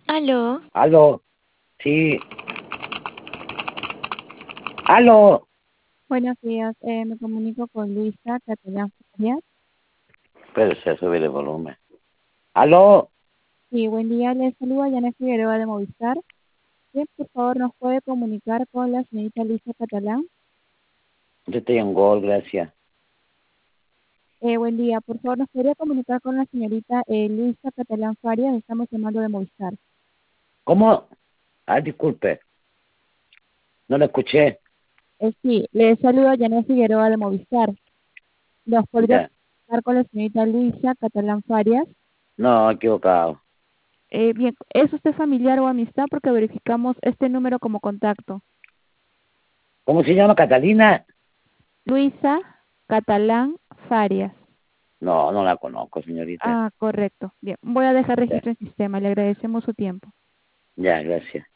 Aló, Aló, sí, aló. Buenos días, me comunico con Luisa Catalán Farias. Espérese, subir el volumen. Aló, Sí, buen día, les saluda Yana Figueroa de Movistar. Bien, por favor, ¿nos puede comunicar con la señorita Luisa Catalán? yo estoy en gol, gracias. Buen día, por favor, ¿nos podría comunicar con la señorita Luisa Catalán Farias? Estamos llamando de Movistar. ¿Cómo? Ah, disculpe, no lo escuché. Sí, le saluda Yana Figueroa de Movistar. ¿Nos podría Ya, comunicar con la señorita Luisa Catalán Farias? no, equivocado. Bien, ¿es usted familiar o amistad? Porque verificamos este número como contacto. ¿Cómo se llama, Catalina? Luisa Catalán Farias. No, no la conozco, señorita. Ah, correcto. Bien, voy a dejar Ya, registro en sistema. Le agradecemos su tiempo. ya, gracias.